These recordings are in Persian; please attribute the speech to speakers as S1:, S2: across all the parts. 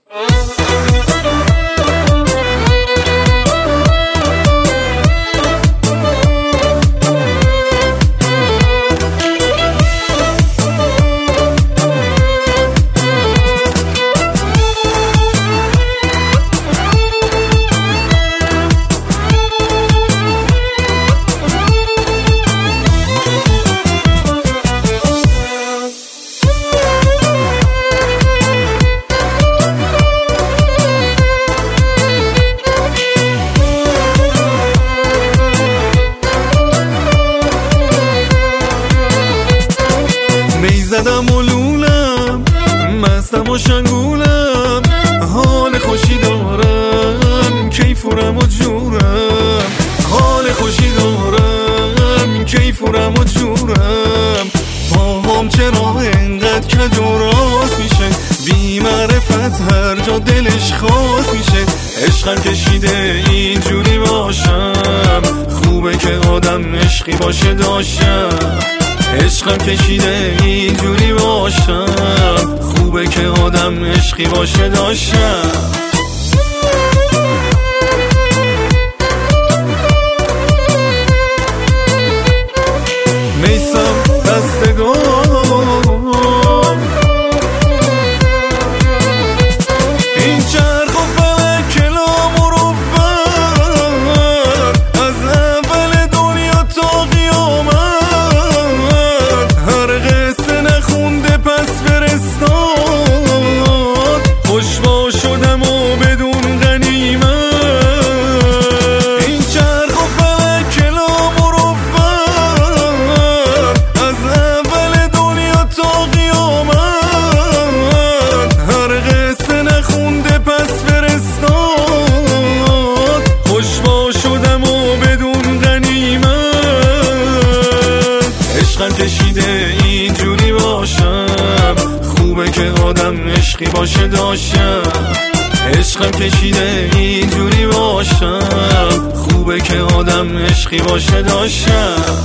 S1: زدم و لولم، مستم و شنگولم، حال خوشی دارم، کیفورم و جورم. حال خوشی دارم، کیفورم و جورم. پاهم چرا انقدر کج و راست میشه، بی معرفت هر جا دلش خواست میشه. عشقم کشیده اینجوری باشم، خوبه که آدم عشقی باشه داشتم. عشقم کشیده اینجوری باشم، خوبه که آدم عشقی باشه داشتم. میسم دستگاه این چرخ و فلک کلام و رفت، از اول دنیا تا قیامت. هر قصه نخونده پس فرستاد، خوشبا شدم و بدون غنیمت. این چرخ و فلک کلام و رفت، از اول دنیا تا قیامت. هر قصه نخونده پس فرستاد، خوشبا شدم و بدون غنیمت. عشقم کشیده اینجوری باشم، خوبه که آدم عشقی باشه داشتم. عشقم کشیده اینجوری باشم، خوبه که آدم عشقی باشه داشتم.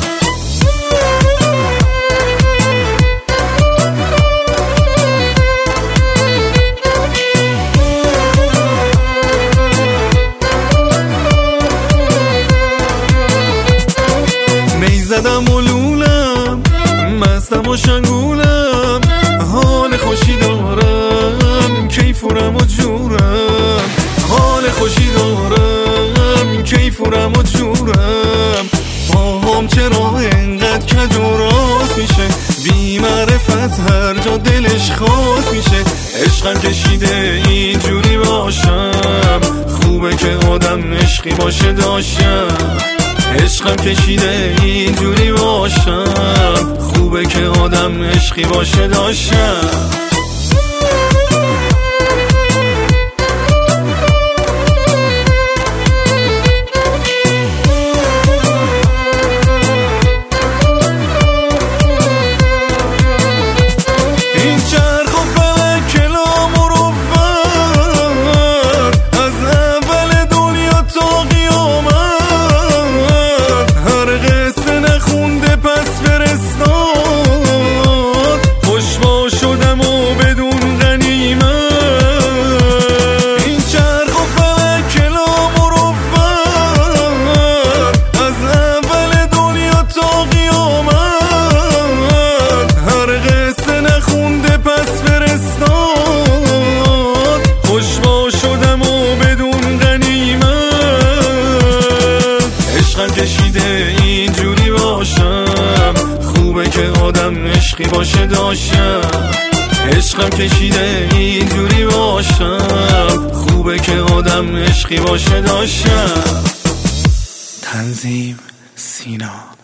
S1: زدم و لولم، مستم و شنگولم، حال خوشی دارم، کیفورم و جورم. حال خوشی دارم، کیفورم و جورم. پاهم چرا انقدر کج و راست میشه، بی معرفت هر جا دلش خواست میشه. عشقم کشیده اینجوری باشم، خوبه که آدم عشقی باشه داشتم. عشقم کشیده اینجوری باشم، خوبه که آدم عشقی باشه داشتم. این چرخ و فلک کلام و رفت، از اول دنیا تا قیامت. هر قصه نخونده پس فرستاد، خوشبا شدم و بدون غنیمت. این چرخ و فلک کلام و رفت، از اول دنیا تا قیامت. هر قصه نخونده پس فرستاد، خوشبا شدم و بدون غنیمت. عشقم کشیده اینجوری باشم، خوبه که آدم عشقی باشه داشتم. عشقم کشیده اینجوری باشم، خوبه که آدم عشقی باشه داشتم. تنظیم سینا.